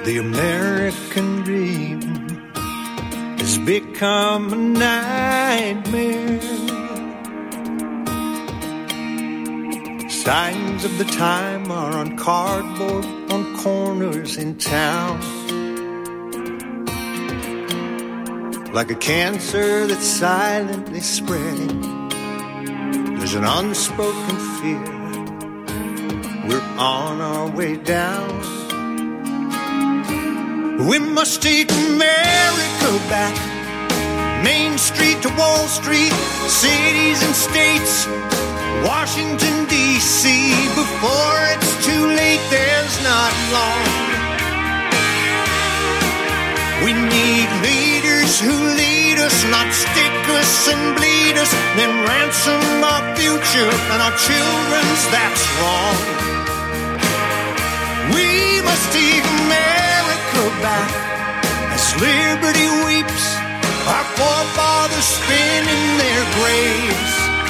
The American dream has become a nightmare. Signs of the time are on cardboard on corners in town. Like a cancer that's silently spreading, there's an unspoken fear. We're on our way down. We must take America back. Main Street to Wall Street, cities and states, Washington, D.C. Before it's too late, there's not long. We need leaders who lead us, not stick us and bleed us, then ransom our future and our children's, that's wrong. We must take America back as liberty weeps, our forefathers spin in their graves.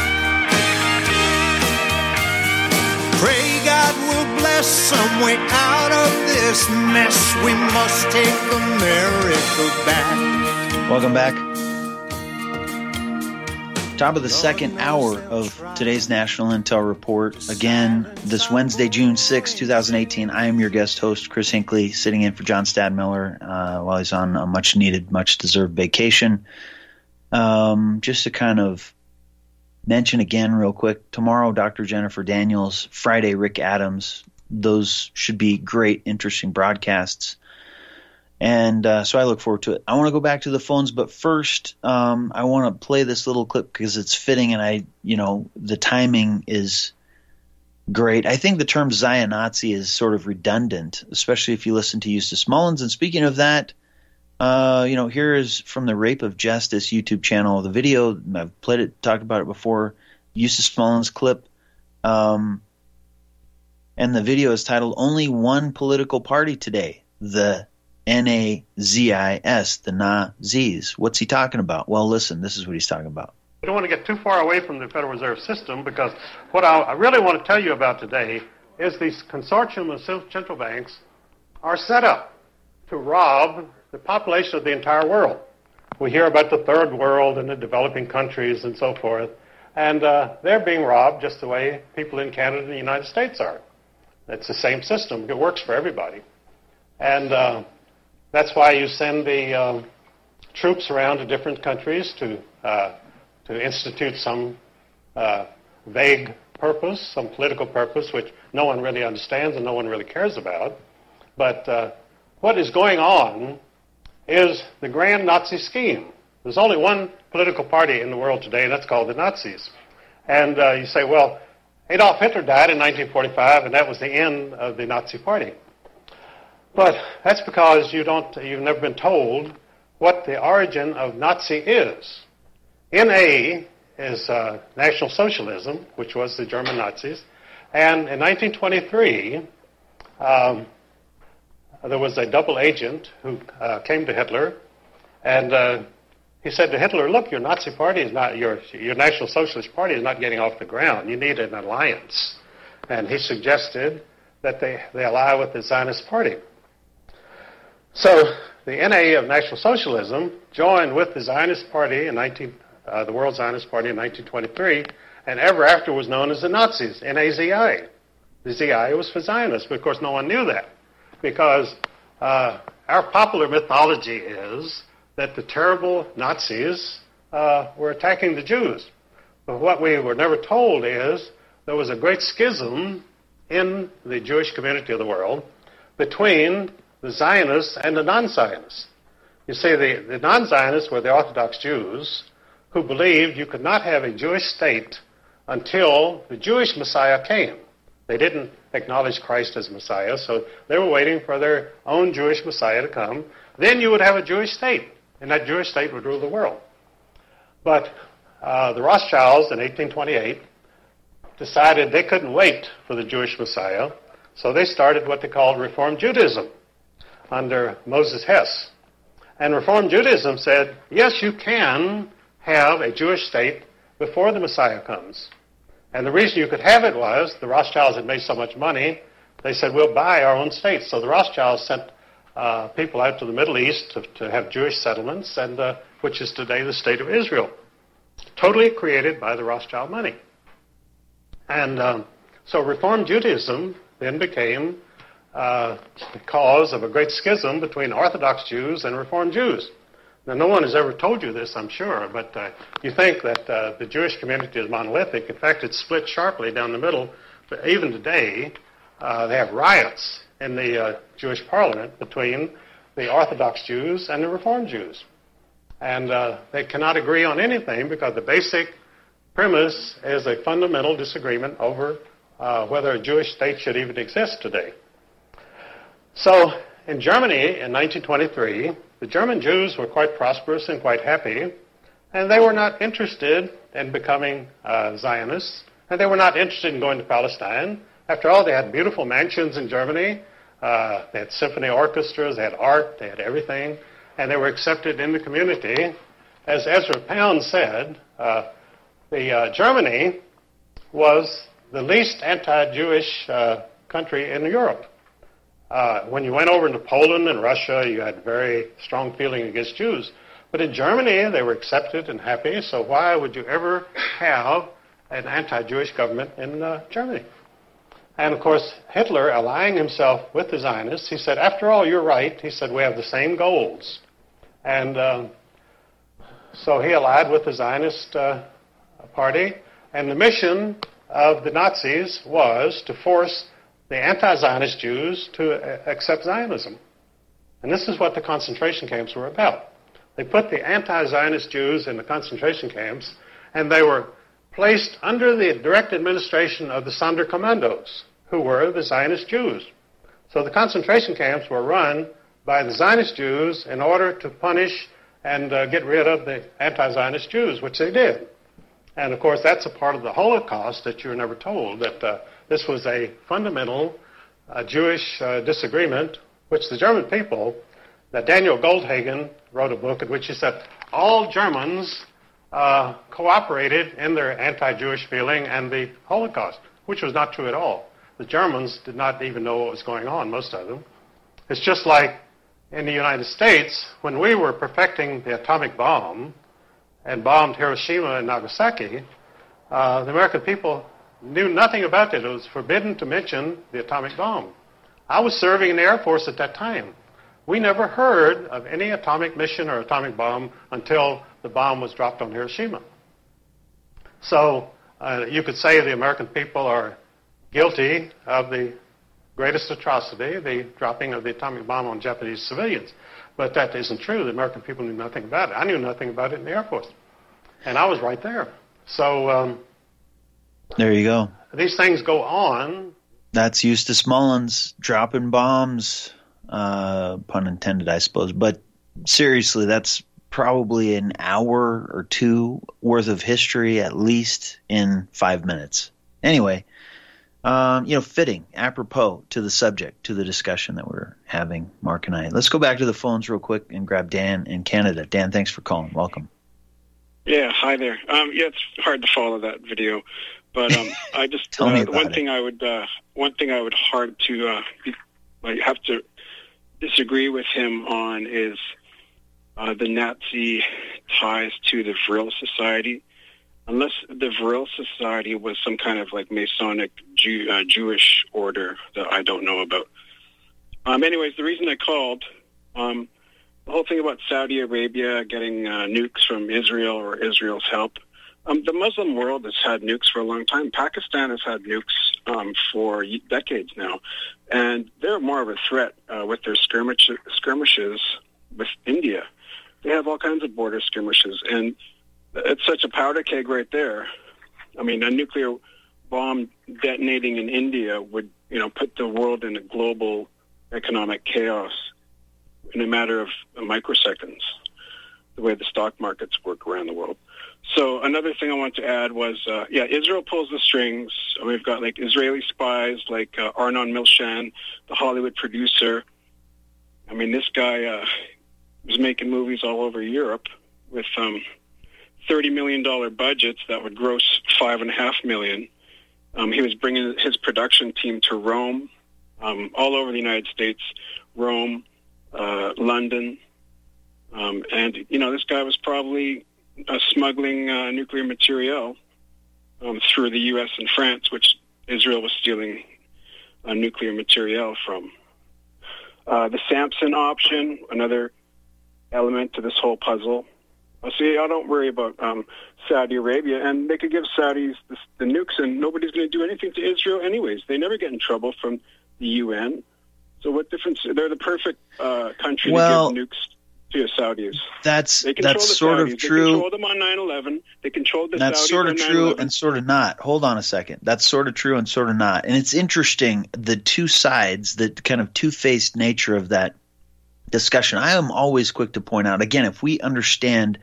Pray God will bless some way out of this mess. We must take America back. Welcome back. Top of the second hour of today's National Intel Report. Again, this Wednesday, June 6, 2018. I am your guest host, Chris Hinckley, sitting in for John Stadmiller while he's on a much-needed, much-deserved vacation. Just to kind of mention again real quick, tomorrow, Dr. Jennifer Daniels, Friday, Rick Adams. Those should be great, interesting broadcasts. And so I look forward to it. I want to go back to the phones, but first I want to play this little clip because it's fitting, and the timing is great. I think the term Zion-Nazi is sort of redundant, especially if you listen to Eustace Mullins. And speaking of that, here is from the Rape of Justice YouTube channel, the video. I've played it, talked about it before, Eustace Mullins clip. And the video is titled, Only One Political Party Today, the Nazis, the Nazis. What's he talking about? Well, listen, this is what he's talking about. I don't want to get too far away from the Federal Reserve System, because what I really want to tell you about today is these consortium of central banks are set up to rob the population of the entire world. We hear about the third world and the developing countries and so forth, and they're being robbed just the way people in Canada and the United States are. It's the same system. It works for everybody. And that's why you send the troops around to different countries to institute some vague purpose, some political purpose, which no one really understands and no one really cares about. But what is going on is the grand Nazi scheme. There's only one political party in the world today, and that's called the Nazis. And you say, well, Adolf Hitler died in 1945, and that was the end of the Nazi Party. But that's because you've never been told what the origin of Nazi is. NA is National Socialism, which was the German Nazis. And in 1923, there was a double agent who came to Hitler, and he said to Hitler, look, your Nazi party is not, your National Socialist Party is not getting off the ground. You need an alliance. And he suggested that they ally with the Zionist Party. So the NA of National Socialism joined with the Zionist Party the World Zionist Party in 1923, and ever after was known as the Nazis, NAZI. The ZI was for Zionists, but of course no one knew that, because our popular mythology is that the terrible Nazis were attacking the Jews. But what we were never told is there was a great schism in the Jewish community of the world between the Zionists and the non-Zionists. You see, the non-Zionists were the Orthodox Jews who believed you could not have a Jewish state until the Jewish Messiah came. They didn't acknowledge Christ as Messiah, so they were waiting for their own Jewish Messiah to come. Then you would have a Jewish state, and that Jewish state would rule the world. But the Rothschilds in 1828 decided they couldn't wait for the Jewish Messiah, so they started what they called Reform Judaism under Moses Hess. And Reform Judaism said, yes, you can have a Jewish state before the Messiah comes. And the reason you could have it was the Rothschilds had made so much money, they said, we'll buy our own state. So the Rothschilds sent people out to the Middle East to have Jewish settlements, and which is today the state of Israel, totally created by the Rothschild money. And so Reform Judaism then became the cause of a great schism between Orthodox Jews and Reform Jews. Now, no one has ever told you this, I'm sure, but you think that the Jewish community is monolithic. In fact, it's split sharply down the middle. But even today, they have riots in the Jewish parliament between the Orthodox Jews and the Reform Jews. And they cannot agree on anything because the basic premise is a fundamental disagreement over whether a Jewish state should even exist today. So in Germany in 1923, the German Jews were quite prosperous and quite happy, and they were not interested in becoming Zionists, and they were not interested in going to Palestine. After all, they had beautiful mansions in Germany, they had symphony orchestras, they had art, they had everything, and they were accepted in the community. As Ezra Pound said, Germany was the least anti-Jewish country in Europe. When you went over into Poland and Russia, you had very strong feeling against Jews. But in Germany, they were accepted and happy, so why would you ever have an anti-Jewish government in Germany? And of course, Hitler, allying himself with the Zionists, he said, after all, you're right. He said, we have the same goals. And so he allied with the Zionist party, and the mission of the Nazis was to force the anti-Zionist Jews to accept Zionism. And this is what the concentration camps were about. They put the anti-Zionist Jews in the concentration camps, and they were placed under the direct administration of the Sonderkommandos, who were the Zionist Jews. So the concentration camps were run by the Zionist Jews in order to punish and get rid of the anti-Zionist Jews, which they did. And of course, that's a part of the Holocaust that you were never told, that this was a fundamental Jewish disagreement, which the German people, that Daniel Goldhagen wrote a book in which he said all Germans cooperated in their anti-Jewish feeling and the Holocaust, which was not true at all. The Germans did not even know what was going on, most of them. It's just like in the United States, when we were perfecting the atomic bomb and bombed Hiroshima and Nagasaki, the American people knew nothing about it. It was forbidden to mention the atomic bomb. I was serving in the Air Force at that time. We never heard of any atomic mission or atomic bomb until the bomb was dropped on Hiroshima. So you could say the American people are guilty of the greatest atrocity, the dropping of the atomic bomb on Japanese civilians. But that isn't true. The American people knew nothing about it. I knew nothing about it in the Air Force. And I was right there. So there you go. These things go on. That's Eustace Mullins dropping bombs, pun intended, I suppose. But seriously, that's probably an hour or two worth of history, at least in 5 minutes. Anyway, fitting, apropos to the subject, to the discussion that we're having, Mark and I. Let's go back to the phones real quick and grab Dan in Canada. Dan, thanks for calling. Welcome. Yeah, hi there. It's hard to follow that video, but I just Tell me about one thing I would have to disagree with him on is the Nazi ties to the Vril Society. Unless the Vril Society was some kind of like Masonic Jewish order that I don't know about. Anyways, the reason I called, the whole thing about Saudi Arabia getting nukes from Israel or Israel's help, the Muslim world has had nukes for a long time. Pakistan has had nukes for decades now, and they're more of a threat with their skirmishes with India. They have all kinds of border skirmishes, and it's such a powder keg right there. I mean, a nuclear bomb detonating in India would, put the world in a global economic chaos in a matter of microseconds, the way the stock markets work around the world. So another thing I want to add was, Israel pulls the strings. We've got like Israeli spies like Arnon Milchan, the Hollywood producer. I mean, this guy was making movies all over Europe with $30 million budgets that would gross $5.5 million. He was bringing his production team to Rome, all over the United States, Rome, London. And, this guy was probably smuggling nuclear material through the U.S. and France, which Israel was stealing nuclear material from. The Samson option, another element to this whole puzzle. See, I don't worry about Saudi Arabia, and they could give Saudis the nukes, and nobody's going to do anything to Israel anyways. They never get in trouble from the UN. So what difference? They're the perfect country to give nukes to the Saudis. That's sort of true. They controlled them on 9/11. They controlled the Saudis on 9/11. That's sort of true and sort of not. Hold on a second. That's sort of true and sort of not. And it's interesting, the two sides, the kind of two-faced nature of that discussion. I am always quick to point out, again, if we understand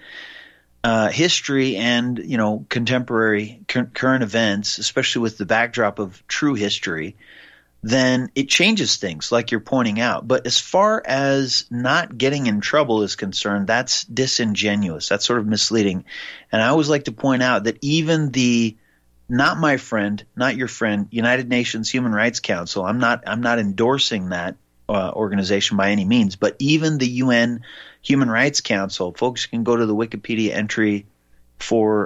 history and contemporary current events, especially with the backdrop of true history, then it changes things, like you're pointing out. But as far as not getting in trouble is concerned, that's disingenuous. That's sort of misleading. And I always like to point out that even the not my friend, not your friend, United Nations Human Rights Council, I'm not endorsing that organization by any means, but even the UN Human Rights Council, folks can go to the Wikipedia entry for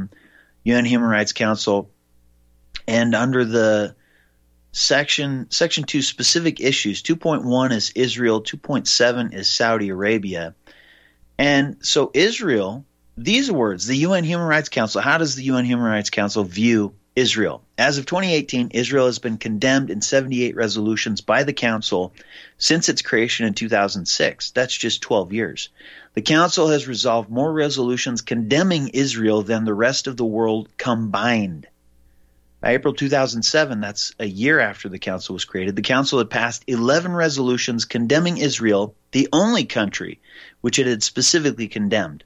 UN Human Rights Council, and under the Section 2 specific issues, 2.1 is Israel, 2.7 is Saudi Arabia. And so Israel, these words, the UN Human Rights Council, how does the UN Human Rights Council view Israel? As of 2018, Israel has been condemned in 78 resolutions by the Council since its creation in 2006. That's just 12 years. The Council has resolved more resolutions condemning Israel than the rest of the world combined. By April 2007, that's a year after the Council was created, the Council had passed 11 resolutions condemning Israel, the only country which it had specifically condemned.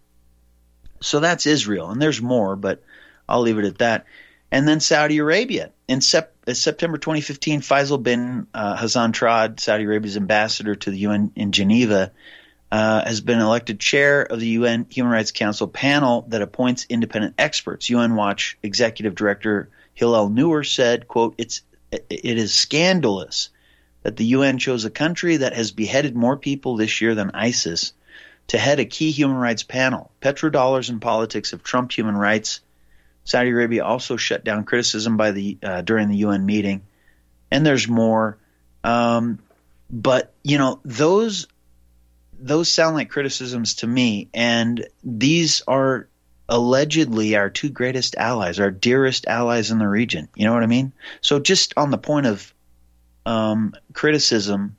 So that's Israel, and there's more, but I'll leave it at that. And then Saudi Arabia. In September 2015, Faisal bin Hassan Trad, Saudi Arabia's ambassador to the UN in Geneva, has been elected chair of the UN Human Rights Council panel that appoints independent experts. UN Watch Executive Director Hillel Neuer said, quote, it is scandalous that the UN chose a country that has beheaded more people this year than ISIS to head a key human rights panel. Petrodollars and politics have trumped human rights. Saudi Arabia also shut down criticism by during the UN meeting. And there's more. But, those sound like criticisms to me. And these are allegedly our two greatest allies, our dearest allies in the region. You know what I mean? So just on the point of criticism,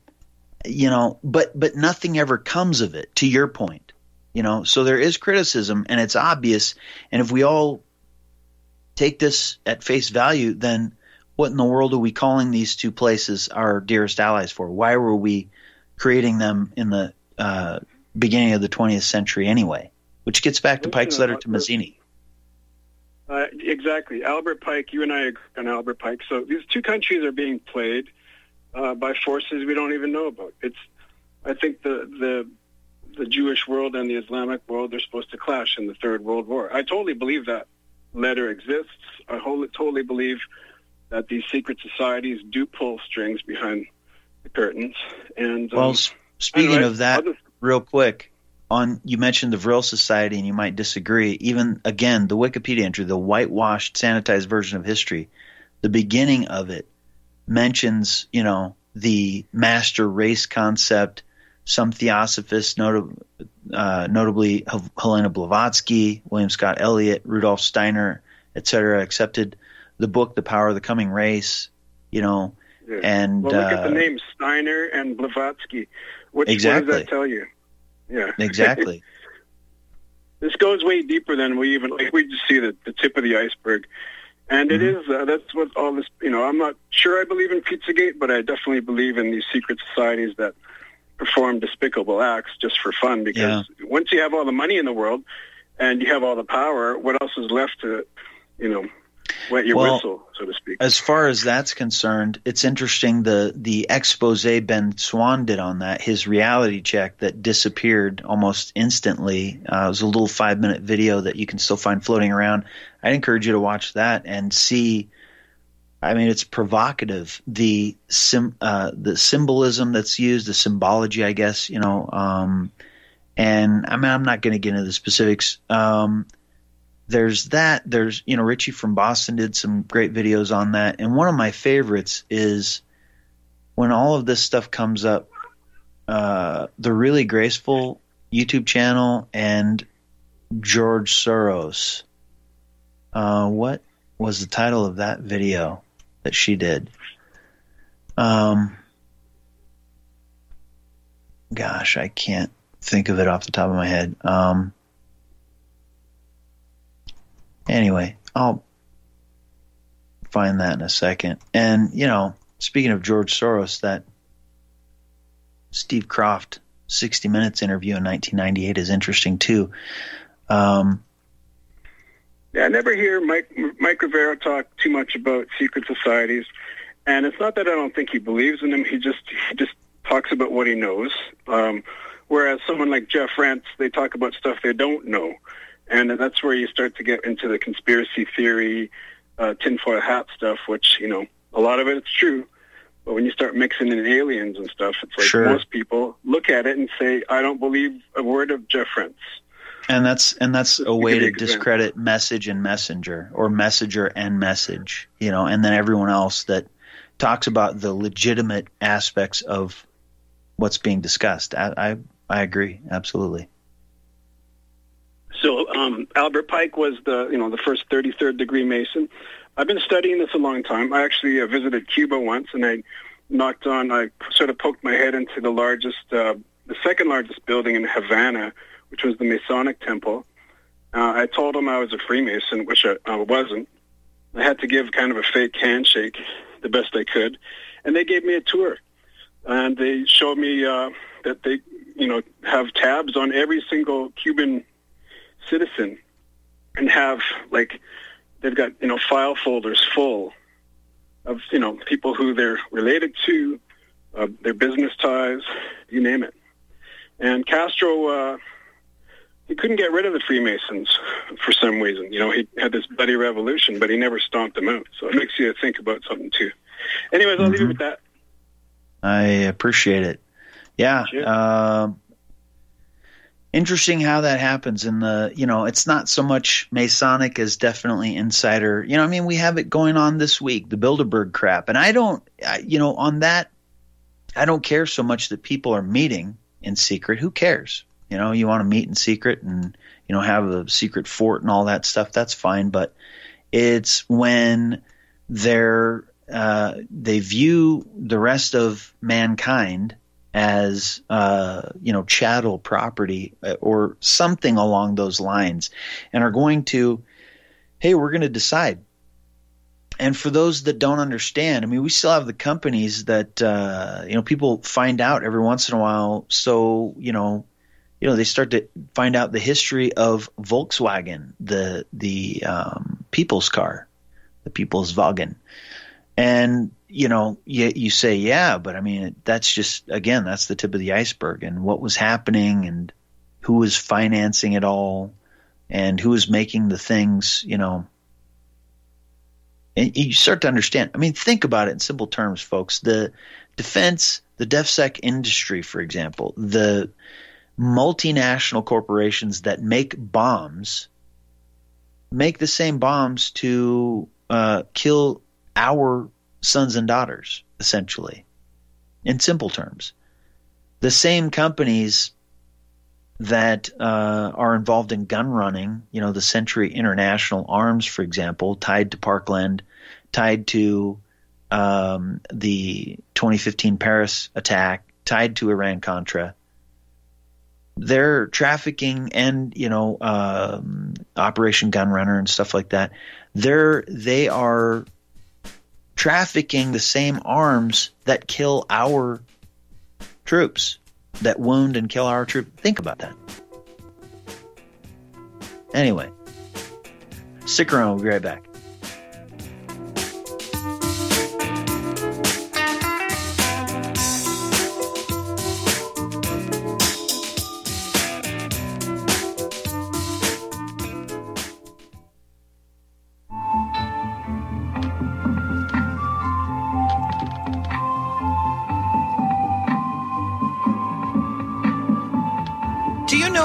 but nothing ever comes of it, to your point. So there is criticism, and it's obvious. And if we all take this at face value, then what in the world are we calling these two places our dearest allies for? Why were we creating them in the beginning of the 20th century anyway? Which gets back to Pike's letter to Mazzini. Exactly. Albert Pike, you and I agree on Albert Pike. So these two countries are being played by forces we don't even know about. I think the Jewish world and the Islamic world are supposed to clash in the Third World War. I totally believe that letter exists. I totally believe that these secret societies do pull strings behind the curtains. And speaking of that, real quick, you mentioned the Vril Society, and you might disagree. Even, again, the Wikipedia entry, the whitewashed, sanitized version of history, the beginning of it mentions, the master race concept. Some theosophists, notably Helena Blavatsky, William Scott Elliott, Rudolf Steiner, etc., accepted the book, The Power of the Coming Race, Yeah. And look at the names Steiner and Blavatsky. What does that tell you? Yeah, exactly. This goes way deeper than we just see the tip of the iceberg, and it is that's what all this. I'm not sure I believe in Pizzagate, but I definitely believe in these secret societies that perform despicable acts just for fun. Because once you have all the money in the world and you have all the power, what else is left to, wet your whistle, so to speak? As far as that's concerned, it's interesting the expose Ben Swan did on that, his reality check that disappeared almost instantly. It was a little 5-minute video that you can still find floating around. I'd encourage you to watch that and see I mean, it's provocative. The symbolism that's used, the symbology, I guess, and I mean, I'm not going to get into the specifics. There's that. There's, Richie from Boston did some great videos on that. And one of my favorites is when all of this stuff comes up, the Really Graceful YouTube channel and George Soros. What was the title of that video that she did? Gosh, I can't think of it off the top of my head. Anyway, I'll find that in a second. And, speaking of George Soros, that Steve Kroft 60 Minutes interview in 1998 is interesting too. Yeah, I never hear Mike Rivera talk too much about secret societies, and it's not that I don't think he believes in them. He just talks about what he knows. Whereas someone like Jeff Rentz, they talk about stuff they don't know, and that's where you start to get into the conspiracy theory, tinfoil hat stuff, which a lot of it it's true. But when you start mixing in aliens and stuff, it's like Sure. Most people look at it and say, I don't believe a word of Jeff Rentz. And that's a way to Example. discredit message and messenger, or messenger and message, and then everyone else that talks about the legitimate aspects of what's being discussed. I agree, absolutely. So Albert Pike was the first 33rd degree Mason. I've been studying this a long time. I actually visited Cuba once, and I sort of poked my head into the second largest building in Havana, which was the Masonic Temple. I told them I was a Freemason, which I wasn't. I had to give kind of a fake handshake the best I could, and they gave me a tour. And they showed me that they, have tabs on every single Cuban citizen, and have they've got file folders full of people who they're related to, their business ties, you name it. And Castro, he couldn't get rid of the Freemasons for some reason. He had this bloody revolution, but he never stomped them out. So it makes you think about something too. Anyways, I'll leave it with that. I appreciate it. Yeah. Sure. Interesting how that happens in the, it's not so much Masonic as definitely insider. We have it going on this week, the Bilderberg crap. And on that, I don't care so much that people are meeting in secret. Who cares? You want to meet in secret and, have a secret fort and all that stuff. That's fine. But it's when they view the rest of mankind as chattel property or something along those lines, and are going to, hey, we're going to decide. And for those that don't understand, we still have the companies that people find out every once in a while. So they start to find out the history of Volkswagen, the people's car, the Peopleswagen. And, you say, yeah, but that's just, again, that's the tip of the iceberg, and what was happening and who was financing it all and who was making the things, and you start to understand. Think about it in simple terms, folks. The defense, the DefSec industry, for example, the multinational corporations that make bombs make the same bombs to kill our sons and daughters, essentially, in simple terms. The same companies that are involved in gun running, the Century International Arms, for example, tied to Parkland, tied to the 2015 Paris attack, tied to Iran-Contra. They're trafficking and, Operation Gunrunner and stuff like that. They are trafficking the same arms that kill our troops, that wound and kill our troops. Think about that. Anyway, stick around. We'll be right back.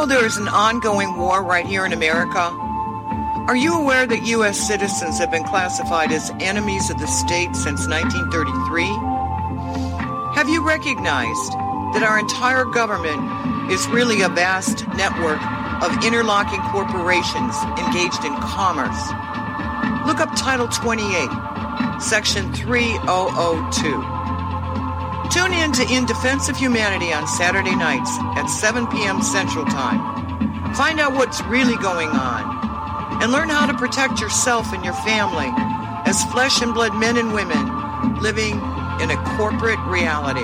know there is an ongoing war right here in America? Are you aware that U.S. citizens have been classified as enemies of the state since 1933? Have you recognized that our entire government is really a vast network of interlocking corporations engaged in commerce? Look up Title 28, Section 3002. Tune in to In Defense of Humanity on Saturday nights at 7 p.m. Central Time. Find out what's really going on and learn how to protect yourself and your family as flesh and blood men and women living in a corporate reality.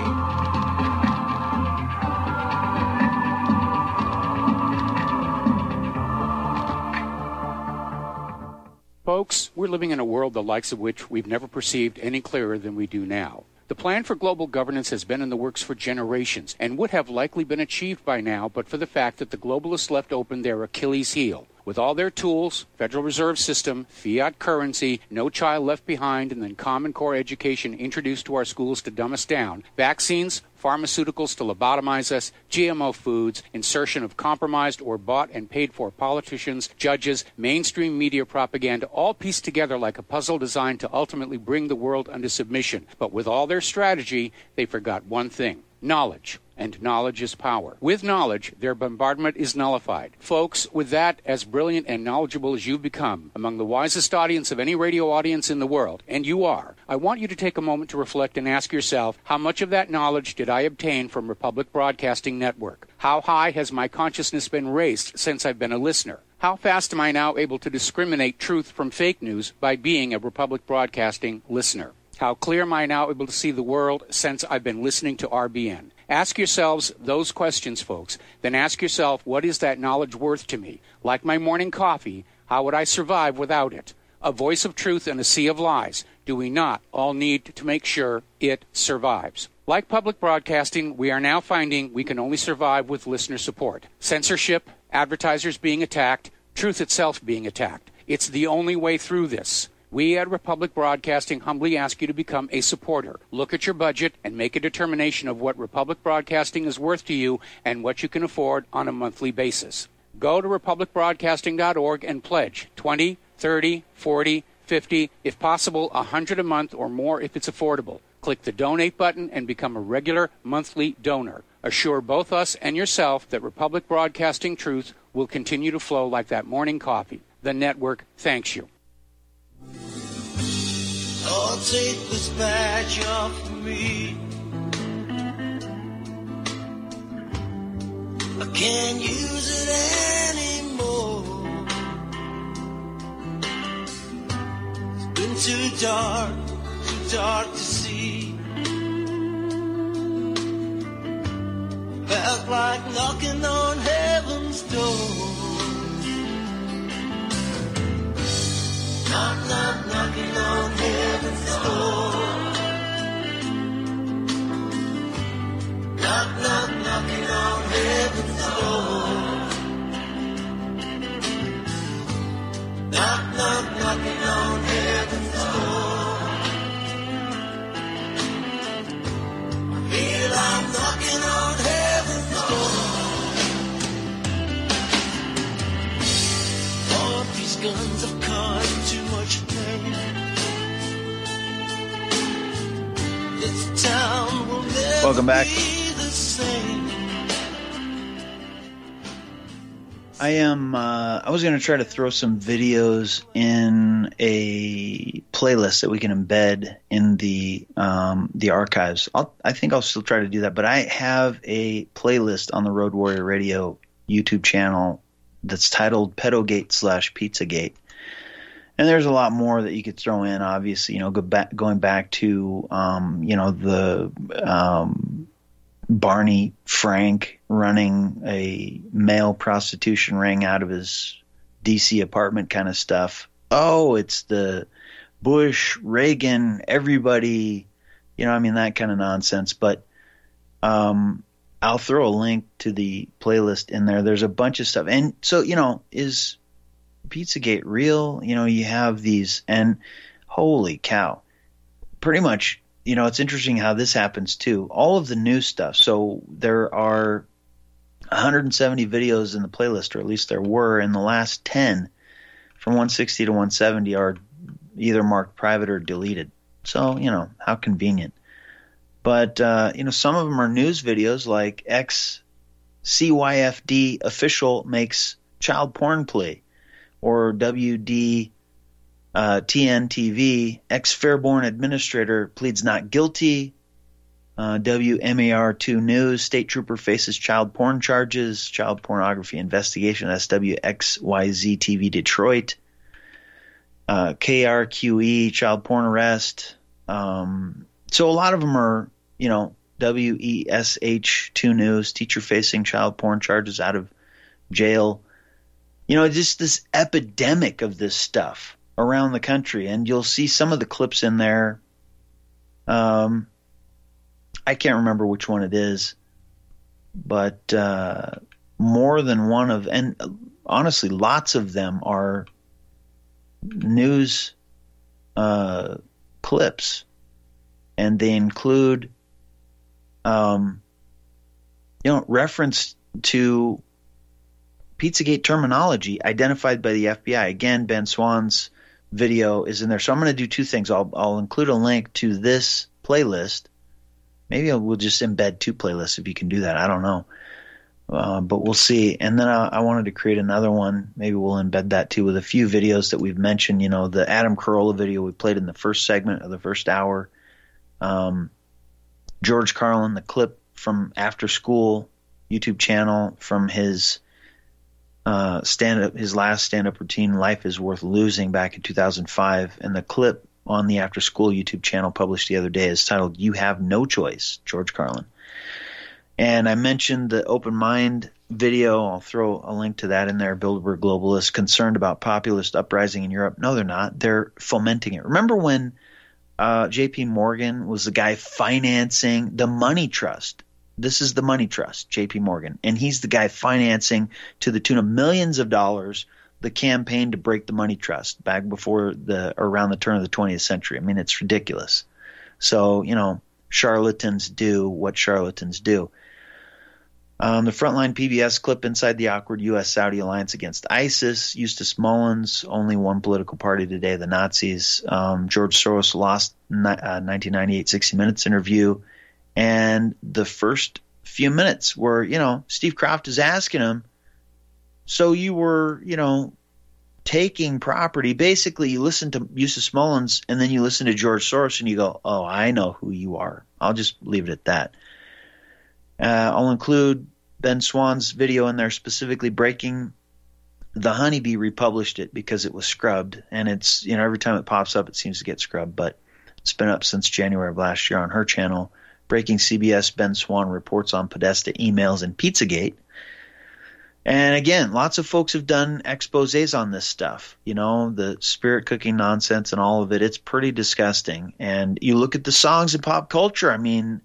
Folks, we're living in a world the likes of which we've never perceived any clearer than we do now. The plan for global governance has been in the works for generations and would have likely been achieved by now but for the fact that the globalists left open their Achilles heel. With all their tools, Federal Reserve System, fiat currency, no child left behind, and then Common Core education introduced to our schools to dumb us down, vaccines, pharmaceuticals to lobotomize us, GMO foods, insertion of compromised or bought and paid for politicians, judges, mainstream media propaganda, all pieced together like a puzzle designed to ultimately bring the world under submission. But with all their strategy, they forgot one thing: knowledge. And knowledge is power. With knowledge, their bombardment is nullified. Folks, with that, as brilliant and knowledgeable as you've become, among the wisest audience of any radio audience in the world, and you are, I want you to take a moment to reflect and ask yourself, how much of that knowledge did I obtain from Republic Broadcasting Network? How high has my consciousness been raised since I've been a listener? How fast am I now able to discriminate truth from fake news by being a Republic Broadcasting listener? How clear am I now able to see the world since I've been listening to RBN? Ask yourselves those questions, folks. Then ask yourself, what is that knowledge worth to me? Like my morning coffee, how would I survive without it? A voice of truth in a sea of lies. Do we not all need to make sure it survives? Like public broadcasting, we are now finding we can only survive with listener support. Censorship, advertisers being attacked, truth itself being attacked. It's the only way through this. We at Republic Broadcasting humbly ask you to become a supporter. Look at your budget and make a determination of what Republic Broadcasting is worth to you and what you can afford on a monthly basis. Go to republicbroadcasting.org and pledge $20, $30, $40, $50, if possible, $100 a month or more if it's affordable. Click the donate button and become a regular monthly donor. Assure both us and yourself that Republic Broadcasting truth will continue to flow like that morning coffee. The network thanks you. Oh, take this badge off me. I can't use it anymore. It's been too dark to see. Felt like knocking on heaven's door. Knock, knock, knocking on heaven's door. Knock, knock, knocking on heaven's door. Knock, knock, knocking on heaven's door. I feel I'm knocking on heaven's door. All of these guns have caused too much pain. This town will never Welcome back. be the same. I was going to try to throw some videos in a playlist that we can embed in the archives. I think I'll still try to do that, but I have a playlist on the Road Warrior Radio YouTube channel that's titled Pedogate/Pizzagate. And there's a lot more that you could throw in, obviously, going back to, the Barney Frank running a male prostitution ring out of his D.C. apartment kind of stuff. Oh, it's the Bush, Reagan, everybody, that kind of nonsense. But I'll throw a link to the playlist in there. There's a bunch of stuff. And so, is Pizzagate real? You have these, and holy cow, pretty much, it's interesting how this happens too. All of the new stuff. So there are 170 videos in the playlist, or at least there were, and the last 10 from 160 to 170 are either marked private or deleted. So, how convenient. But, some of them are news videos like CYFD official makes child porn plea, or WD TNTV, ex-Fairborn administrator pleads not guilty. WMAR2 News, state trooper faces child porn charges, child pornography investigation, SWXYZ TV Detroit. KRQE, child porn arrest. So a lot of them are, WESH2 News, teacher facing child porn charges out of jail. Just this epidemic of this stuff around the country. And you'll see some of the clips in there. I can't remember which one it is, but more than one of, and honestly, lots of them are news clips, and they include, reference to Pizzagate terminology identified by the FBI. Again, Ben Swann's video is in there. So I'm going to do two things. I'll include a link to this playlist. Maybe we'll just embed two playlists if you can do that. I don't know. But we'll see. And then I wanted to create another one. Maybe we'll embed that too with a few videos that we've mentioned. The Adam Carolla video we played in the first segment of the first hour. George Carlin, the clip from After School YouTube channel from his his last stand-up routine, Life is Worth Losing, back in 2005. And the clip on the After School YouTube channel published the other day is titled You Have No Choice, George Carlin. And I mentioned the Open Mind video. I'll throw a link to that in there. Bilderberg globalists concerned about populist uprising in Europe. No, they're not. They're fomenting it. Remember when JP Morgan was the guy financing the money trust? This is the money trust, JP Morgan. And he's the guy financing to the tune of millions of dollars the campaign to break the money trust back around the turn of the 20th century. I mean, it's ridiculous. So, charlatans do what charlatans do. The Frontline PBS clip inside the awkward U.S.-Saudi alliance against ISIS. Eustace Mullins, only one political party today, the Nazis. George Soros lost 1998 60 Minutes interview. And the first few minutes where, Steve Kroft is asking him, so you were, taking property. Basically, you listen to Eustace Mullins and then you listen to George Soros and you go, oh, I know who you are. I'll just leave it at that. I'll include Ben Swann's video in there specifically breaking The Honeybee republished it because it was scrubbed. And it's, every time it pops up, it seems to get scrubbed. But it's been up since January of last year on her channel. Breaking CBS, Ben Swann reports on Podesta emails and Pizzagate. And again, lots of folks have done exposés on this stuff, the spirit cooking nonsense and all of it. It's pretty disgusting. And you look at the songs in pop culture. I mean,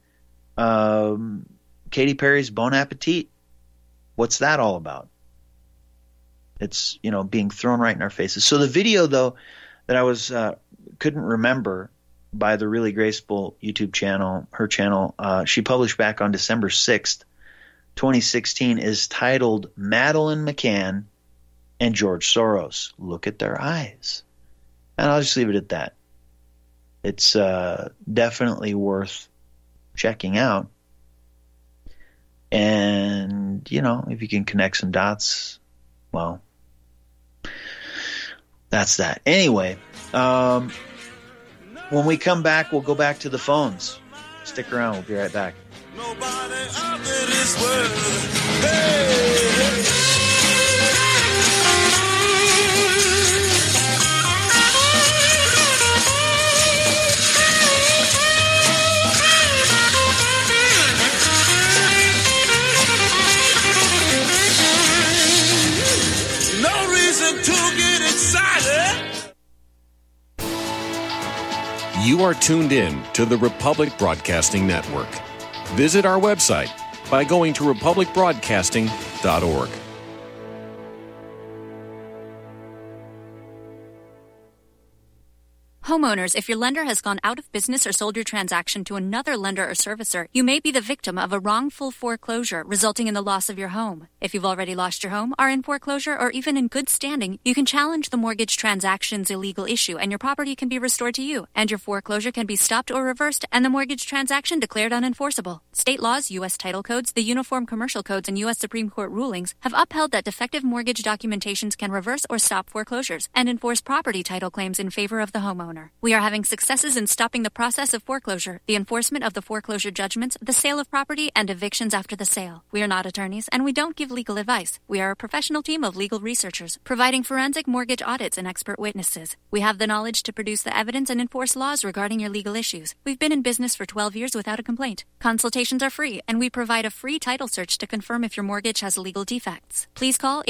Katy Perry's Bon Appetit. What's that all about? It's, being thrown right in our faces. So the video, though, that I couldn't remember by the Really Graceful YouTube channel, her channel, she published back on December 6th. 2016 is titled Madeleine McCann and George Soros. Look at their eyes. And I'll just leave it at that. It's definitely worth checking out. And, if you can connect some dots, well, that's that. Anyway, when we come back, we'll go back to the phones. Stick around. We'll be right back. Nobody out there this world. Hey, hey. No reason to get excited. You are tuned in to the Republic Broadcasting Network. Visit our website by going to republicbroadcasting.org. Homeowners, if your lender has gone out of business or sold your transaction to another lender or servicer, you may be the victim of a wrongful foreclosure, resulting in the loss of your home. If you've already lost your home, are in foreclosure, or even in good standing, you can challenge the mortgage transaction's illegal issue, and your property can be restored to you, and your foreclosure can be stopped or reversed, and the mortgage transaction declared unenforceable. State laws, U.S. title codes, the Uniform Commercial Codes, and U.S. Supreme Court rulings have upheld that defective mortgage documentations can reverse or stop foreclosures and enforce property title claims in favor of the homeowner. We are having successes in stopping the process of foreclosure, the enforcement of the foreclosure judgments, the sale of property, and evictions after the sale. We are not attorneys, and we don't give legal advice. We are a professional team of legal researchers, providing forensic mortgage audits and expert witnesses. We have the knowledge to produce the evidence and enforce laws regarding your legal issues. We've been in business for 12 years without a complaint. Consultations are free, and we provide a free title search to confirm if your mortgage has legal defects. Please call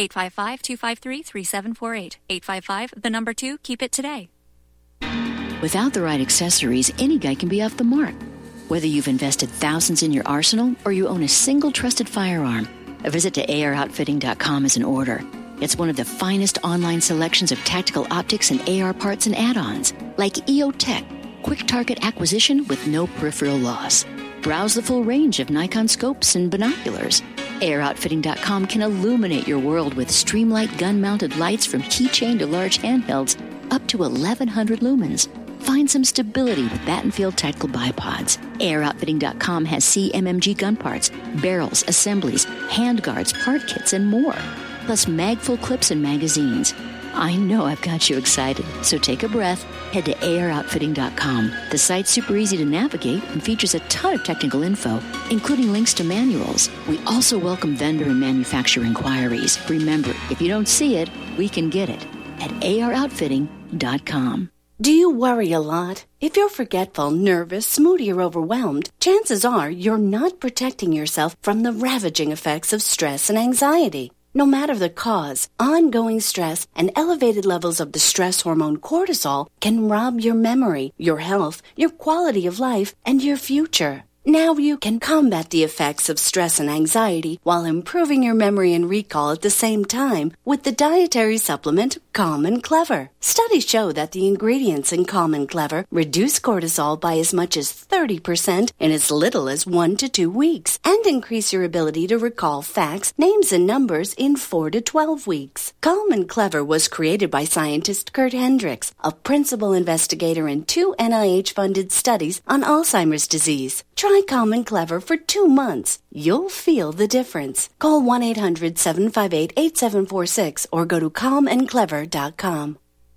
855-253-3748. 855, the number 2, keep it today. Without the right accessories, any guy can be off the mark. Whether you've invested thousands in your arsenal or you own a single trusted firearm, a visit to AROutfitting.com is in order. It's one of the finest online selections of tactical optics and AR parts and add-ons, like EOTech, quick target acquisition with no peripheral loss. Browse the full range of Nikon scopes and binoculars. AROutfitting.com can illuminate your world with Streamlight gun-mounted lights from keychain to large handhelds, up to 1,100 lumens. Find some stability with Battenfield Tactical Bipods. AROutfitting.com has CMMG gun parts, barrels, assemblies, handguards, part kits, and more. Plus mag-full clips and magazines. I know I've got you excited, so take a breath. Head to AROutfitting.com. The site's super easy to navigate and features a ton of technical info, including links to manuals. We also welcome vendor and manufacturer inquiries. Remember, if you don't see it, we can get it at AROutfitting.com. Do you worry a lot? If you're forgetful, nervous, moody, or overwhelmed, chances are you're not protecting yourself from the ravaging effects of stress and anxiety. No matter the cause, ongoing stress and elevated levels of the stress hormone cortisol can rob your memory, your health, your quality of life, and your future. Now you can combat the effects of stress and anxiety while improving your memory and recall at the same time with the dietary supplement Calm and Clever. Studies show that the ingredients in Calm and Clever reduce cortisol by as much as 30% in as little as 1 to 2 weeks and increase your ability to recall facts, names, and numbers in 4 to 12 weeks. Calm and Clever was created by scientist Kurt Hendricks, a principal investigator in 2 NIH-funded studies on Alzheimer's disease. Try Calm and Clever for 2 months. You'll feel the difference. Call 1-800-758-8746 or go to calmandclever.com.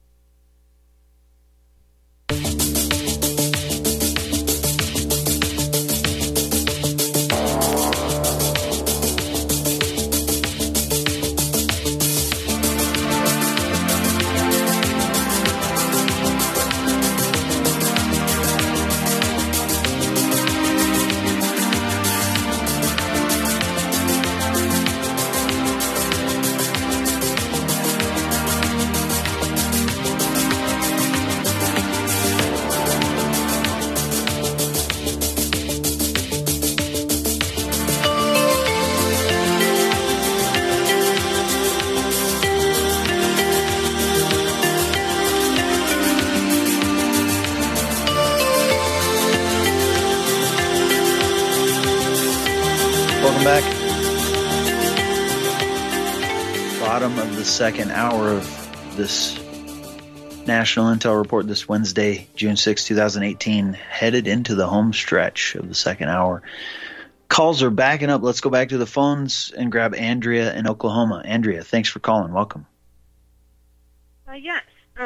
Second hour of this National Intel Report this Wednesday, June 6, 2018, headed into the home stretch of the second hour. Calls are backing up. Let's go back to the phones and grab Andrea in Oklahoma. Andrea, thanks for calling. Welcome. Yes.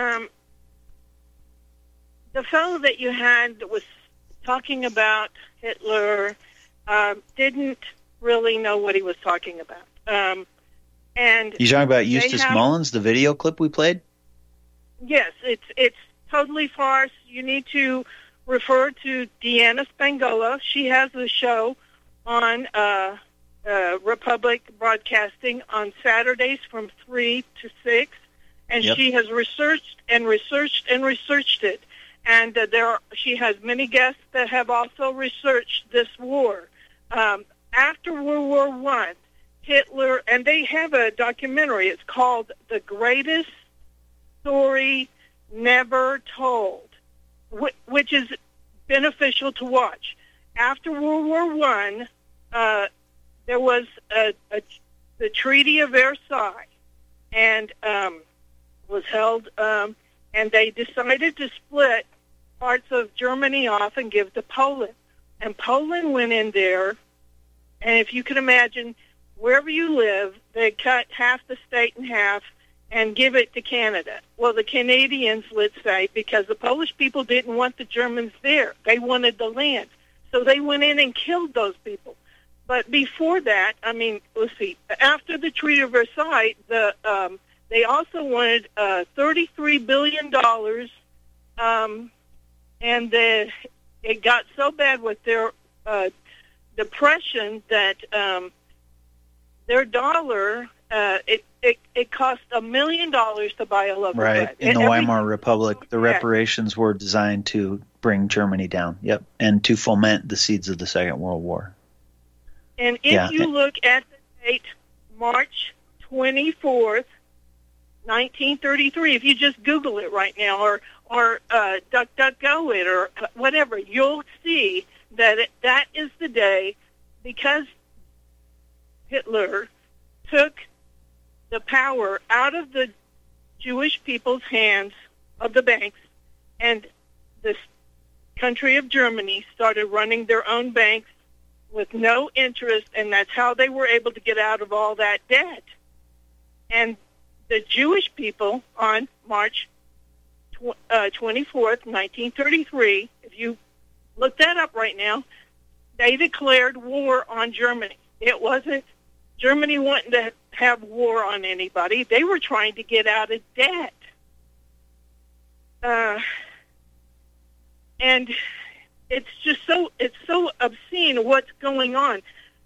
The fellow that you had that was talking about Hitler didn't really know what he was talking about. And you talking about Eustace Mullins, the video clip we played? Yes, it's totally false. You need to refer to Deanna Spangola. She has a show on Republic Broadcasting on Saturdays from 3 to 6, and she has researched it. And she has many guests that have also researched this war. After World War I, Hitler, and they have a documentary. It's called The Greatest Story Never Told. which is beneficial to watch. After World War I, there was the Treaty of Versailles, and was held, and they decided to split parts of Germany off and give to Poland. And Poland went in there, and if you can imagine, wherever you live, they cut half the state in half and give it to Canada. Well, the Canadians, let's say, because the Polish people didn't want the Germans there. They wanted the land. So they went in and killed those people. But before that, I mean, let's see, after the Treaty of Versailles, they also wanted $33 billion, and it got so bad with their depression that their dollar, it cost $1 million to buy a loaf of bread. Right. In the Weimar Republic, the reparations were designed to bring Germany down. Yep. And to foment the seeds of the Second World War. And if you look at the date, March 24th, 1933, if you just Google it right now or DuckDuckGo it or whatever, you'll see that that is the day, because Hitler took the power out of the Jewish people's hands of the banks, and the country of Germany started running their own banks with no interest, and that's how they were able to get out of all that debt. And the Jewish people on March 24th, 1933, if you look that up right now, they declared war on Germany. It wasn't Germany wanting to have war on anybody. They were trying to get out of debt. And it's just so obscene what's going on.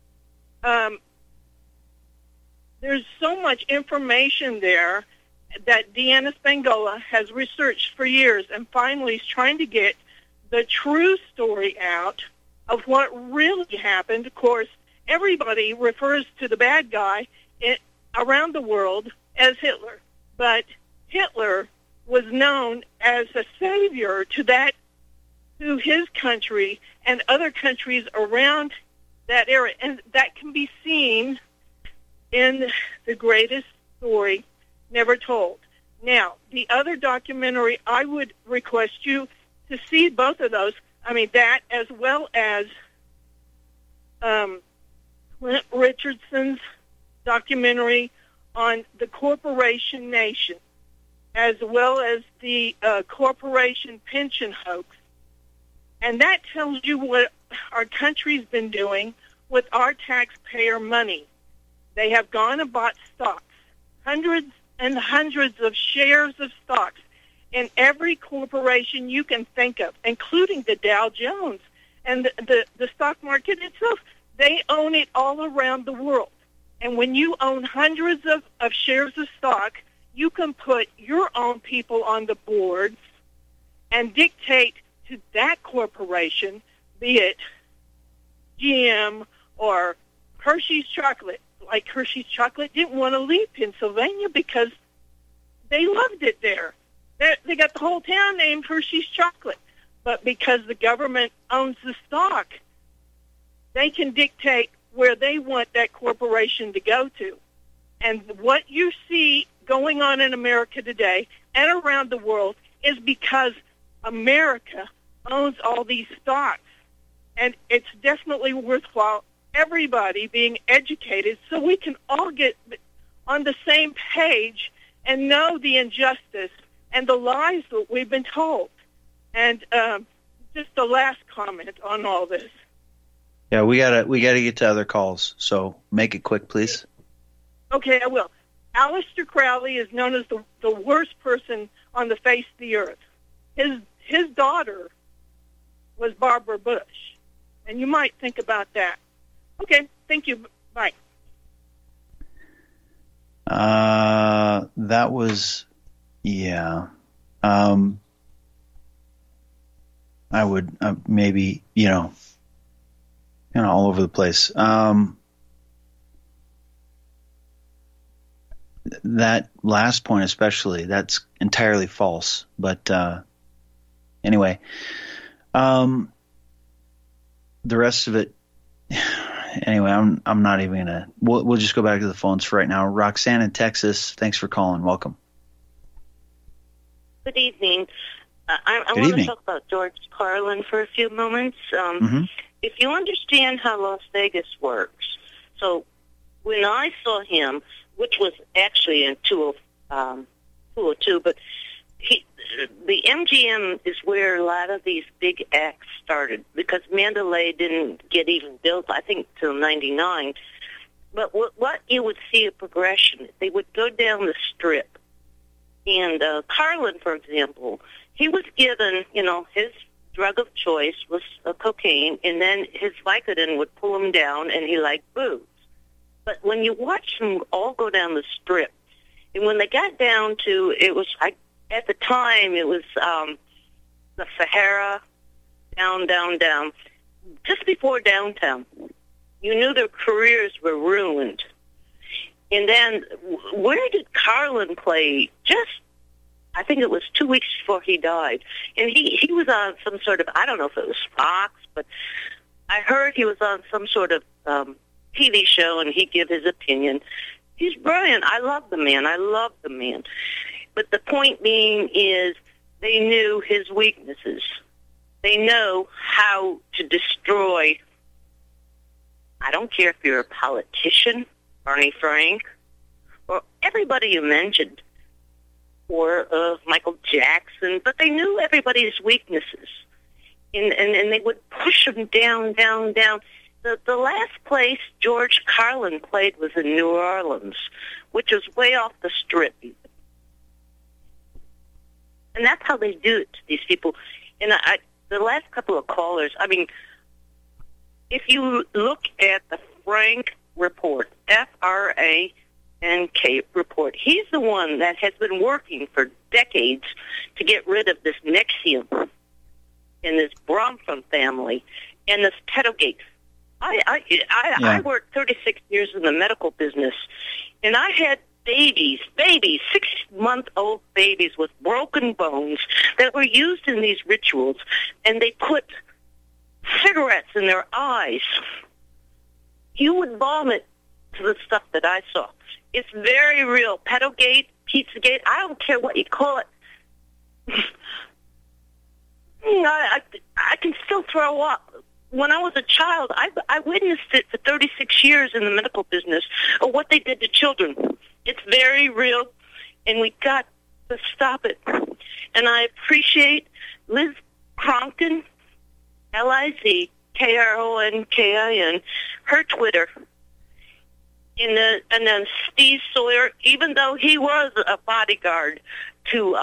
There's so much information there that Deanna Spangola has researched for years, and finally is trying to get the true story out of what really happened. Of course, everybody refers to the bad guy around the world as Hitler, but Hitler was known as a savior to his country and other countries around that area, and that can be seen in The Greatest Story Never Told. Now, the other documentary, I would request you to see both of those. I mean, that as well as Clint Richardson's documentary on the corporation nation, as well as the corporation pension hoax. And that tells you what our country's been doing with our taxpayer money. They have gone and bought stocks, hundreds and hundreds of shares of stocks in every corporation you can think of, including the Dow Jones and the stock market itself. They own it all around the world. And when you own hundreds of shares of stock, you can put your own people on the boards and dictate to that corporation, be it GM or Hershey's Chocolate. Like Hershey's Chocolate didn't want to leave Pennsylvania because they loved it there. They got the whole town named Hershey's Chocolate. But because the government owns the stock, they can dictate where they want that corporation to go to. And what you see going on in America today and around the world is because America owns all these stocks. And it's definitely worthwhile everybody being educated so we can all get on the same page and know the injustice and the lies that we've been told. And just the last comment on all this. Yeah, we gotta get to other calls, so make it quick, please. Okay, I will. Aleister Crowley is known as the worst person on the face of the earth. His daughter was Barbara Bush, and you might think about that. Okay, thank you. Bye. That was, yeah. I would maybe, all over the place. That last point especially, that's entirely false. But Anyway, the rest of it. Anyway, I'm not even gonna. We'll just go back to the phones for right now. Roxanne in Texas, thanks for calling. Welcome. Good evening. I want to talk about George Carlin for a few moments. If you understand how Las Vegas works, so when I saw him, which was actually in 202, but the MGM is where a lot of these big acts started, because Mandalay didn't get even built, I think, till 99. But what you would see a progression. They would go down the strip. And Carlin, for example, he was given, his drug of choice was cocaine, and then his Vicodin would pull him down, and he liked booze. But when you watch them all go down the strip, and when they got down to, at the time, it was the Sahara, down, just before downtown. You knew their careers were ruined. And then where did Carlin play? I think it was 2 weeks before he died. And he was on some sort of, I don't know if it was Fox, but I heard he was on some sort of TV show, and he'd give his opinion. He's brilliant. I love the man. But the point being is they knew his weaknesses. They know how to destroy. I don't care if you're a politician, Barney Frank, or everybody you mentioned, or Michael Jackson, but they knew everybody's weaknesses. And they would push them down. The last place George Carlin played was in New Orleans, which was way off the strip. And that's how they do it to these people. And the last couple of callers, if you look at the Frank report, F-R-A-N-K report, he's the one that has been working for decades to get rid of this NXIVM and this Bronfman family and this pedogate. I worked 36 years in the medical business, and I had babies, 6-month-old babies with broken bones that were used in these rituals, and they put cigarettes in their eyes. You would vomit to the stuff that I saw. It's very real. Pedogate, Pizzagate, I don't care what you call it. I can still throw up. When I was a child, I witnessed it for 36 years in the medical business of what they did to children. It's very real, and we got to stop it. And I appreciate Liz Cronkton, Lizkronkin, her Twitter. And then Steve Sawyer, even though he was a bodyguard to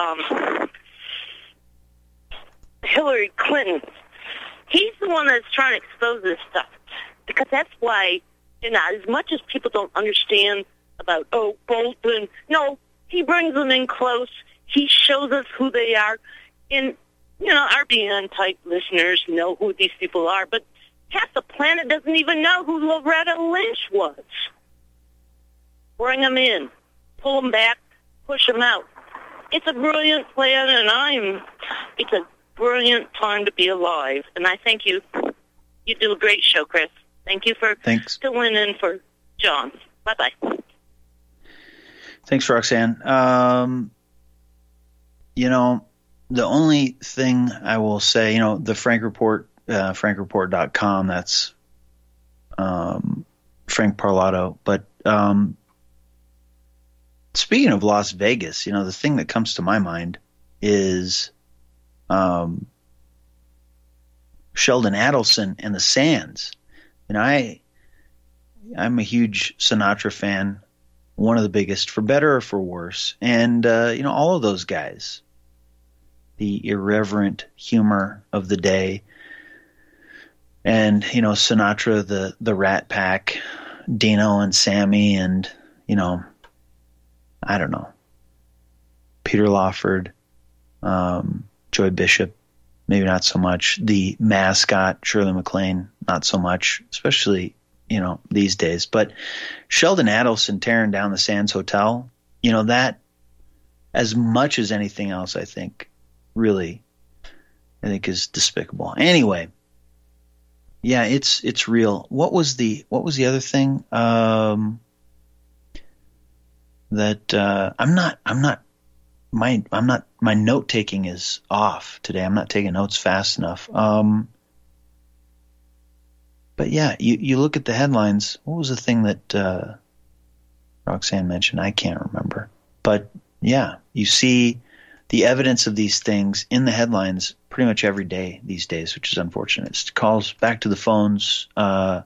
Hillary Clinton, he's the one that's trying to expose this stuff. Because that's why, as much as people don't understand about, Bolton, no, he brings them in close. He shows us who they are. And, our RBN-type listeners know who these people are, but half the planet doesn't even know who Loretta Lynch was. Bring them in. Pull them back. Push them out. It's a brilliant plan, and it's a brilliant time to be alive. And I thank you. You do a great show, Chris. Thank you for filling in for John. Bye-bye. Thanks, Roxanne. The only thing I will say, the Frank Report, frankreport.com, that's Frank Parlato. But speaking of Las Vegas, the thing that comes to my mind is Sheldon Adelson and the Sands. I'm a huge Sinatra fan, one of the biggest, for better or for worse. And, all of those guys, the irreverent humor of the day. And, Sinatra, the Rat Pack, Dino and Sammy, and, I don't know, Peter Lawford, Joy Bishop, maybe not so much. The mascot, Shirley MacLaine, not so much, especially, these days. But Sheldon Adelson tearing down the Sands Hotel, that, as much as anything else, I think, really I think is despicable. Anyway, yeah, it's real. What was the other thing? My note taking is off today. I'm not taking notes fast enough. But yeah, you look at the headlines. What was the thing that Roxanne mentioned? I can't remember. But yeah, you see the evidence of these things in the headlines pretty much every day these days, which is unfortunate. It calls back to the phones. Reb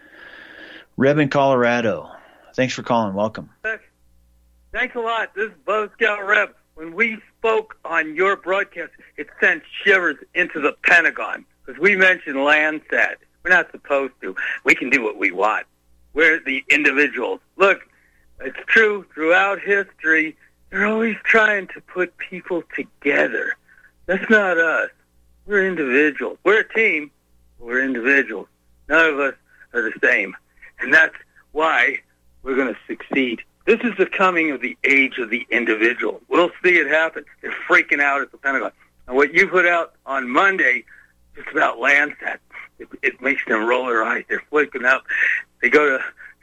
in Colorado. Thanks for calling. Welcome. Thanks a lot. This is Bo Scout Reb. When we spoke on your broadcast, it sent shivers into the Pentagon because we mentioned Landsat. We're not supposed to. We can do what we want. We're the individuals. Look, it's true throughout history. They're always trying to put people together. That's not us. We're individuals. We're a team. We're individuals. None of us are the same. And that's why we're going to succeed. This is the coming of the age of the individual. We'll see it happen. They're freaking out at the Pentagon. And what you put out on Monday, just about Landsat, it makes them roll their eyes. They're flicking out. They go to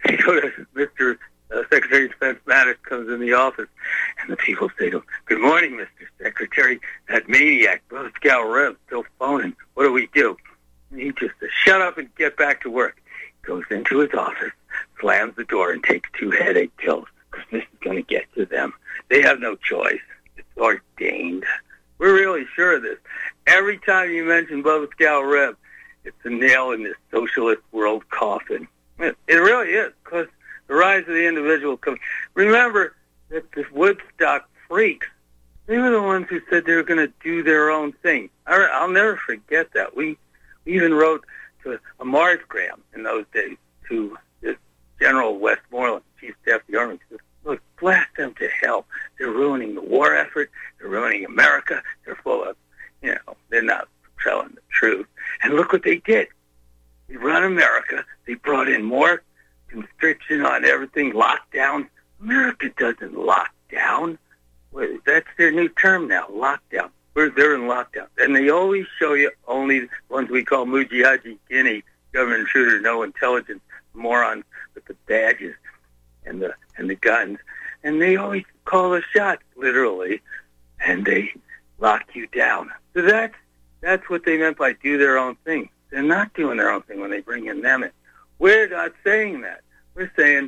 Mr. Secretary of Defense Mattis comes in the office, and the people say to him, "Good morning, Mr. Secretary. That maniac, Brother Scout Reb, still phoning. What do we do?" And he just says, "Shut up and get back to work." Goes into his office, slams the door, and takes 2 headache pills, because this is going to get to them. They have no choice. It's ordained. We're really sure of this. Every time you mention Bubba Scout Reb, it's a nail in this socialist world coffin. It really is, because the rise of the individual comes. Remember that the Woodstock freaks, they were the ones who said they were going to do their own thing. I'll never forget that. We even wrote to a Marsgram in those days, to this General Westmoreland, Chief Staff of the Army. He said, "Look, blast them to hell. They're ruining the war effort. They're ruining America. They're full of, they're not telling the truth." And look what they did. They run America. They brought in more constriction on everything, lockdown. America doesn't lock down. That's their new term now, lockdown. They're in lockdown. And they always show you only the ones we call Mujahideen Guinea, government intruder, no intelligence, morons with the badges and the guns. And they always call the shots, literally, and they lock you down. So that's what they meant by do their own thing. They're not doing their own thing when they bring in them in. We're not saying that. We're saying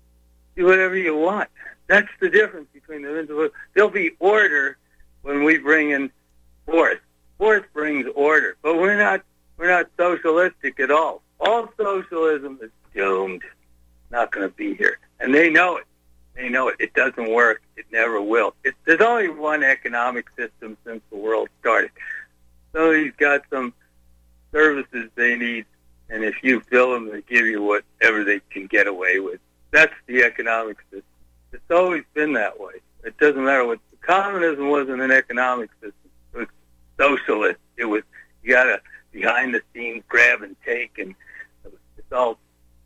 do whatever you want. That's the difference between the individual. There'll be order when we bring in force. Force brings order, but we're not socialistic at all. All socialism is doomed. Not going to be here, and they know it. They know it. It doesn't work. It never will. There's only one economic system since the world started. So he's got some services they need, and if you fill them, they give you whatever they can get away with. That's the economic system. It's always been that way. It doesn't matter what. Communism wasn't an economic system. It was socialist. It was, you got to behind the scenes grab and take, and it's all,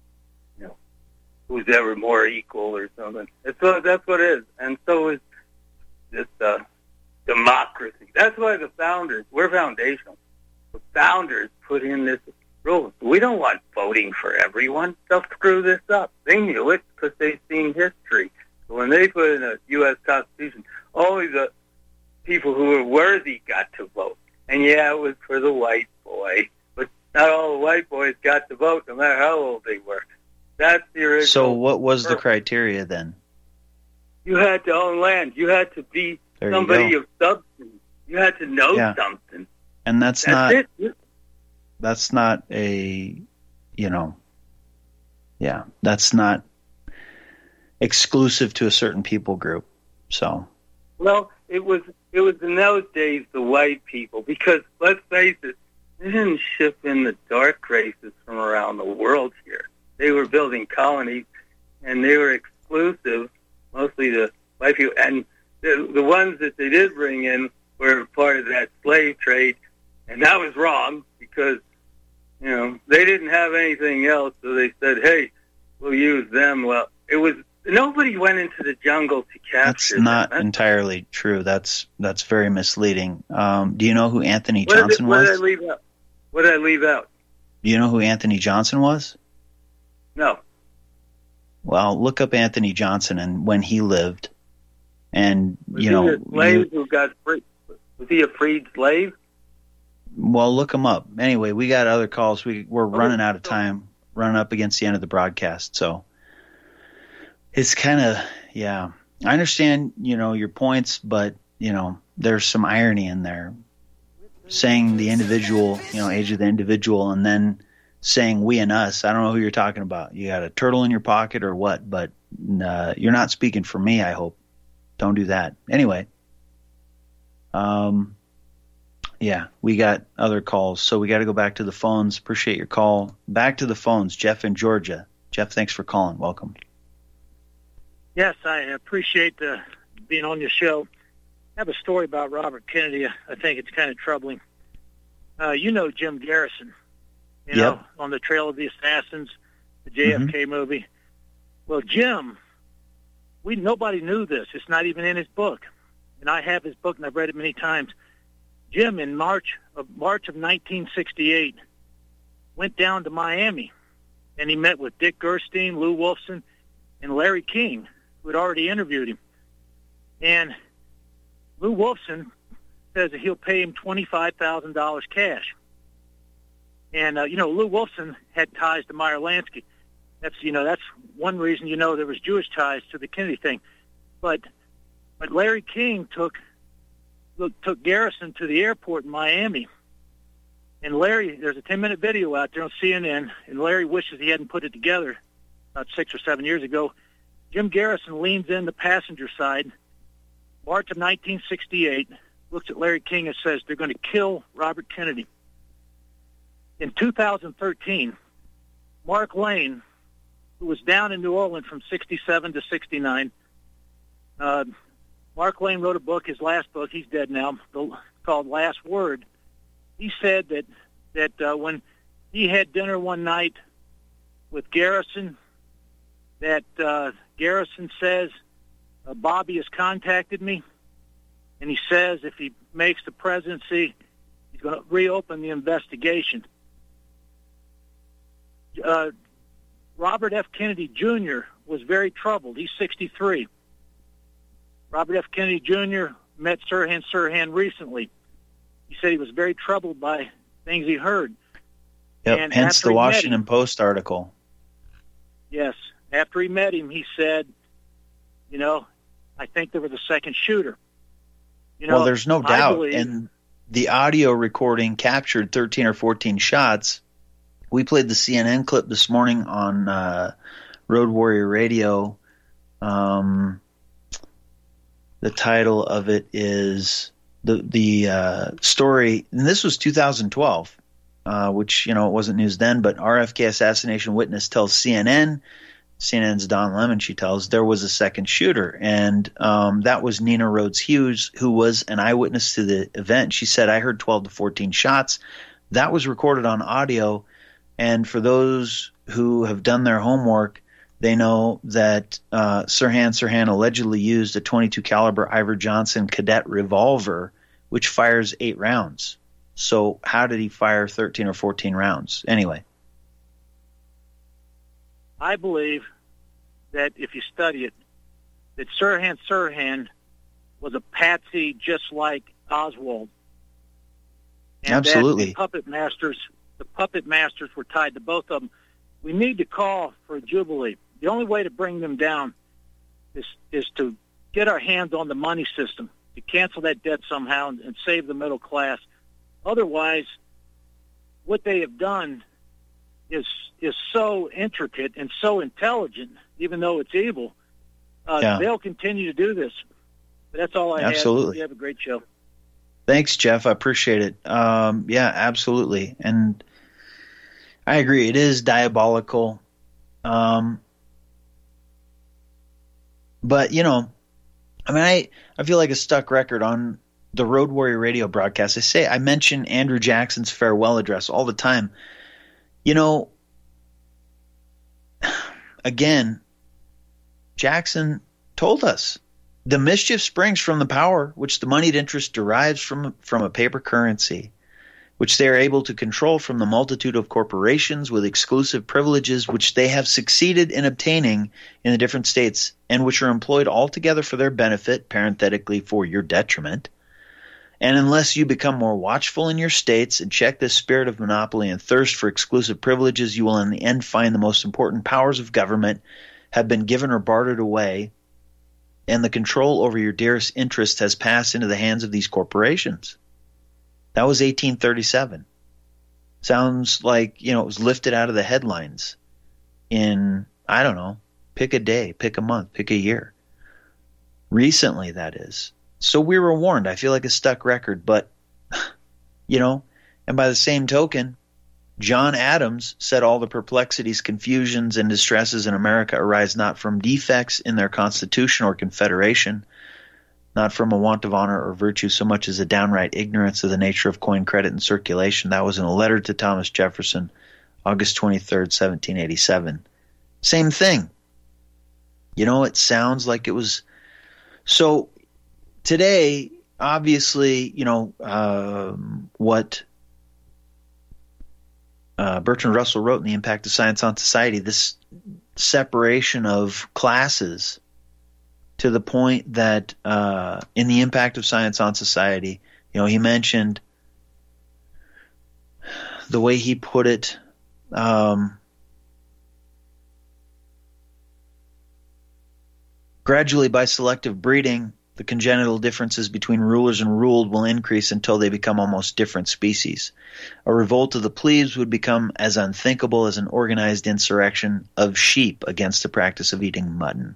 who's ever more equal or something. That's what it is. And so is this democracy. That's why the founders, we're foundational. The founders put in this rule. We don't want voting for everyone. They'll screw this up. They knew it because they've seen history. So when they put in a U.S. Constitution, only the people who were worthy got to vote. And yeah, it was for the white boy. But not all the white boys got to vote, no matter how old they were. That's the original. So what was the criteria then? You had to own land. You had to be somebody of substance. You had to know something. And that's not a, that's not exclusive to a certain people group. So. Well, it was in those days the white people, because let's face it, they didn't ship in the dark races from around the world here. They were building colonies, and they were exclusive, mostly the white people. And the ones that they did bring in were part of that slave trade, and that was wrong because, they didn't have anything else, so they said, hey, we'll use them. Well, it was Nobody went into the jungle to capture them. That's not them. entirely true. That's very misleading. Do you know who Anthony Johnson was? What did I leave out? Do you know who Anthony Johnson was? No. Well, look up Anthony Johnson and when he lived. And, was he a slave who got free? Was he a freed slave? Well, look him up. Anyway, we got other calls. We're running out of time, running up against the end of the broadcast. So it's kind of, yeah. I understand, your points, but, there's some irony in there. Saying the individual, age of the individual, and then saying we and us. I don't know who you're talking about. You got a turtle in your pocket or what, but you're not speaking for me, I hope. Don't do that. Anyway, yeah, we got other calls, so we got to go back to the phones. Appreciate your call. Back to the phones. Jeff in Georgia. Jeff, thanks for calling. Welcome. Yes, I appreciate being on your show. I have a story about Robert Kennedy. I think it's kind of troubling. Jim Garrison, on the Trail of the Assassins, the JFK movie. Well, Jim, nobody knew this. It's not even in his book. And I have his book, and I've read it many times. Jim, in March of 1968, went down to Miami, and he met with Dick Gerstein, Lou Wolfson, and Larry King, who had already interviewed him. And Lou Wolfson says that he'll pay him $25,000 cash. And, Lou Wolfson had ties to Meyer Lansky. That's one reason, there was Jewish ties to the Kennedy thing. But Larry King took Garrison to the airport in Miami. And Larry, there's a 10-minute video out there on CNN, and Larry wishes he hadn't put it together about 6 or 7 years ago. Jim Garrison leans in the passenger side, March of 1968, looks at Larry King and says, they're going to kill Robert Kennedy. In 2013, Mark Lane, who was down in New Orleans from 67 to 69, Mark Lane wrote a book, his last book, he's dead now, called Last Word. He said that when he had dinner one night with Garrison, that Garrison says, Bobby has contacted me, and he says if he makes the presidency, he's going to reopen the investigation. Robert F. Kennedy Jr. was very troubled. He's 63. Robert F. Kennedy Jr. met Sirhan Sirhan recently. He said he was very troubled by things he heard. Yep, and hence the Washington Post article. Yes. After he met him, he said, I think there was a second shooter. Well, there's no doubt. And the audio recording captured 13 or 14 shots. We played the CNN clip this morning on Road Warrior Radio. The title of it is the story, and this was 2012, which, it wasn't news then, but RFK assassination witness tells CNN's Don Lemon, she tells, there was a second shooter. And that was Nina Rhodes Hughes, who was an eyewitness to the event. She said, I heard 12 to 14 shots. That was recorded on audio. And for those who have done their homework, they know that Sirhan allegedly used a .22 caliber Iver Johnson cadet revolver, which fires 8 rounds. So how did he fire 13 or 14 rounds? Anyway. I believe that if you study it, that Sirhan was a patsy just like Oswald. And absolutely. That the puppet masters were tied to both of them. We need to call for a jubilee. The only way to bring them down is to get our hands on the money system, to cancel that debt somehow and save the middle class. Otherwise, what they have done is so intricate and so intelligent, even though it's evil. They'll continue to do this. But that's all I have. Absolutely. You have a great show. Thanks, Jeff. I appreciate it. Yeah, absolutely. And I agree. It is diabolical. But, I feel like a stuck record on the Road Warrior Radio broadcast. I mention Andrew Jackson's farewell address all the time. Again, Jackson told us. The mischief springs from the power which the moneyed interest derives from a paper currency, which they are able to control from the multitude of corporations with exclusive privileges which they have succeeded in obtaining in the different states, and which are employed altogether for their benefit, parenthetically for your detriment. And unless you become more watchful in your states and check this spirit of monopoly and thirst for exclusive privileges, you will in the end find the most important powers of government have been given or bartered away, and the control over your dearest interest has passed into the hands of these corporations. That was 1837. Sounds like, it was lifted out of the headlines in, I don't know, pick a day, pick a month, pick a year. Recently, that is. So we were warned. I feel like a stuck record, but, and by the same token, John Adams said all the perplexities, confusions, and distresses in America arise not from defects in their Constitution or Confederation, not from a want of honor or virtue so much as a downright ignorance of the nature of coin, credit, and circulation. That was in a letter to Thomas Jefferson, August 23rd, 1787. Same thing. It sounds like it was. So today, obviously, what Bertrand Russell wrote in The Impact of Science on Society, this separation of classes to the point that in The Impact of Science on Society, he mentioned the way he put it, gradually by selective breeding, the congenital differences between rulers and ruled will increase until they become almost different species. A revolt of the plebes would become as unthinkable as an organized insurrection of sheep against the practice of eating mutton.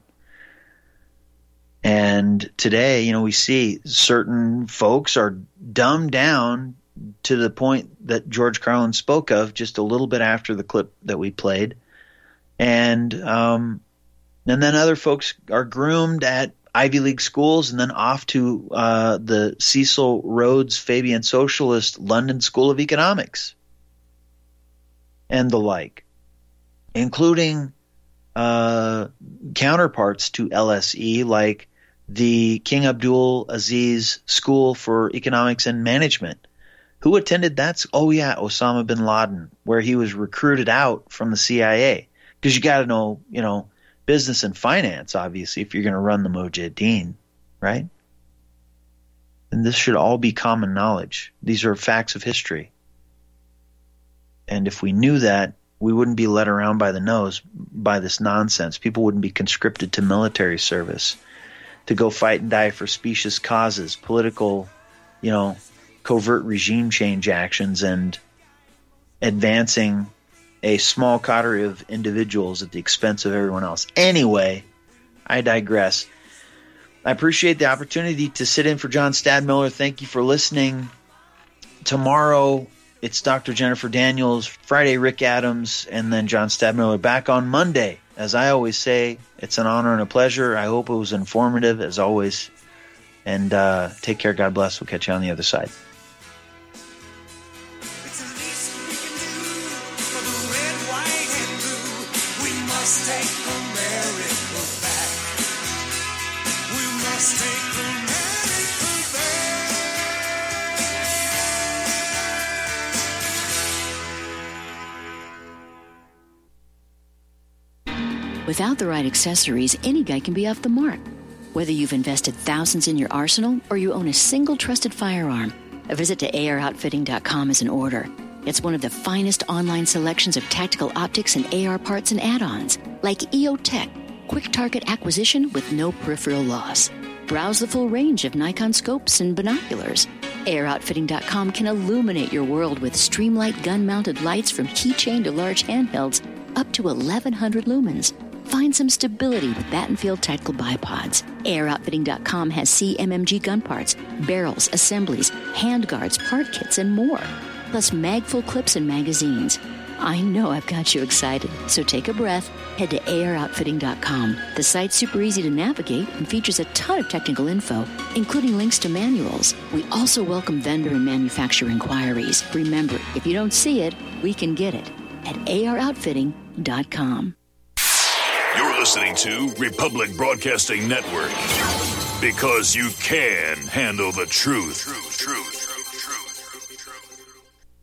And today, we see certain folks are dumbed down to the point that George Carlin spoke of just a little bit after the clip that we played. And then other folks are groomed at Ivy League schools and then off to the Cecil Rhodes Fabian Socialist London School of Economics and the like, including counterparts to LSE like the King Abdul Aziz School for Economics and Management. Who attended that? Oh, yeah, Osama bin Laden, where he was recruited out from the CIA. Because you got to know, business and finance, obviously, if you're going to run the Mujahideen, right? And this should all be common knowledge. These are facts of history. And if we knew that, we wouldn't be led around by the nose by this nonsense. People wouldn't be conscripted to military service to go fight and die for specious causes, political, covert regime change actions, and advancing a small coterie of individuals at the expense of everyone else. Anyway, I digress. I appreciate the opportunity to sit in for John Stadmiller. Thank you for listening. Tomorrow, it's Dr. Jennifer Daniels, Friday, Rick Adams, and then John Stadmiller back on Monday. As I always say, it's an honor and a pleasure. I hope it was informative, as always. And take care. God bless. We'll catch you on the other side. Without the right accessories, any guy can be off the mark. Whether you've invested thousands in your arsenal or you own a single trusted firearm, a visit to AROutfitting.com is in order. It's one of the finest online selections of tactical optics and AR parts and add-ons, like EOTech, quick target acquisition with no peripheral loss. Browse the full range of Nikon scopes and binoculars. AROutfitting.com can illuminate your world with Streamlight gun-mounted lights from keychain to large handhelds up to 1,100 lumens. Find some stability with Battenfield Tactical Bipods. AROutfitting.com has CMMG gun parts, barrels, assemblies, handguards, part kits, and more. Plus mag-full clips and magazines. I know I've got you excited, so take a breath. Head to AROutfitting.com. The site's super easy to navigate and features a ton of technical info, including links to manuals. We also welcome vendor and manufacturer inquiries. Remember, if you don't see it, we can get it at AROutfitting.com. You're listening to Republic Broadcasting Network. Because you can handle the truth.